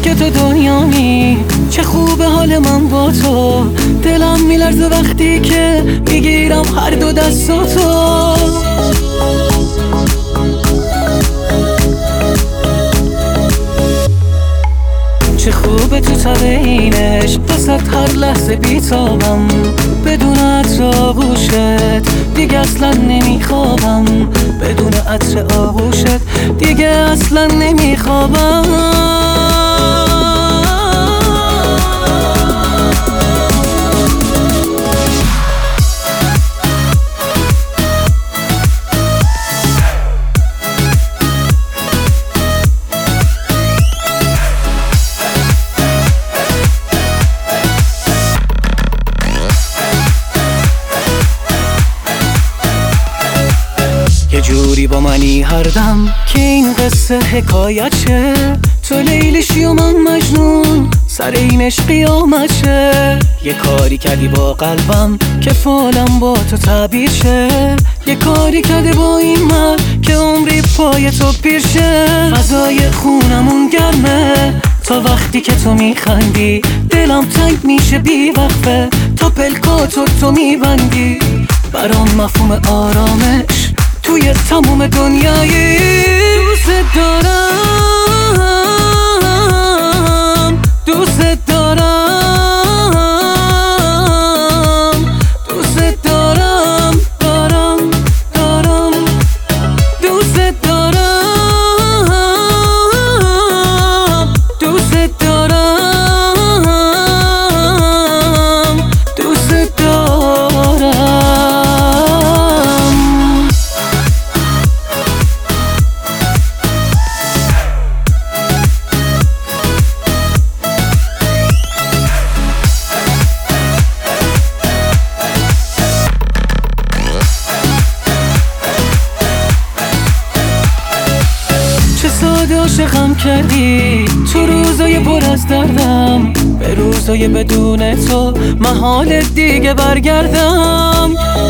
که تو دنیامی. چه خوبه حال من با تو، دلم میلرزه وقتی که میگیرم هر دو دستاتو. چه خوبه تو تبینش وسط هر لحظه بیتابم، بدون عطر آغوشت دیگه اصلا نمیخوابم، بدون عطر آغوشت دیگه اصلا نمیخوابم. یه جوری با منی هر دم که این قصه حکایت شه، تو لیلیشی و من مجنون سر این عشق قیامت شه. یه کاری کردی با قلبم که فالم با تو تعبیر شه، یه کاری کردی با این من که عمری پای تو پیر شه. فضای خونمون گرمه تا وقتی که تو میخندی، دلم تنگ میشه بی وقفه تا پلکاتو تو میبندی. برام مفهوم آرامش توی تموم دنیایی. دوست دارم، دوست دارم، دوست دارم، دارم، دارم، دوست دارم، دوست دارم، دوست دارم. ساده عاشقم کردی تو روزای پر از دردم، به روزای بدون تو محال دیگه برگردم.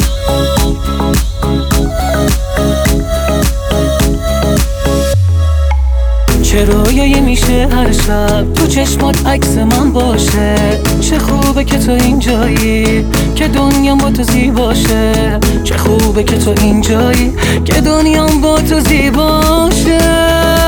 چه رویایی میشه هر شب تو چشمات عکس من باشه. چه خوبه که تو اینجایی که دنیام با تو زیباشه، چه خوبه که تو اینجایی که دنیام با تو زیباشه.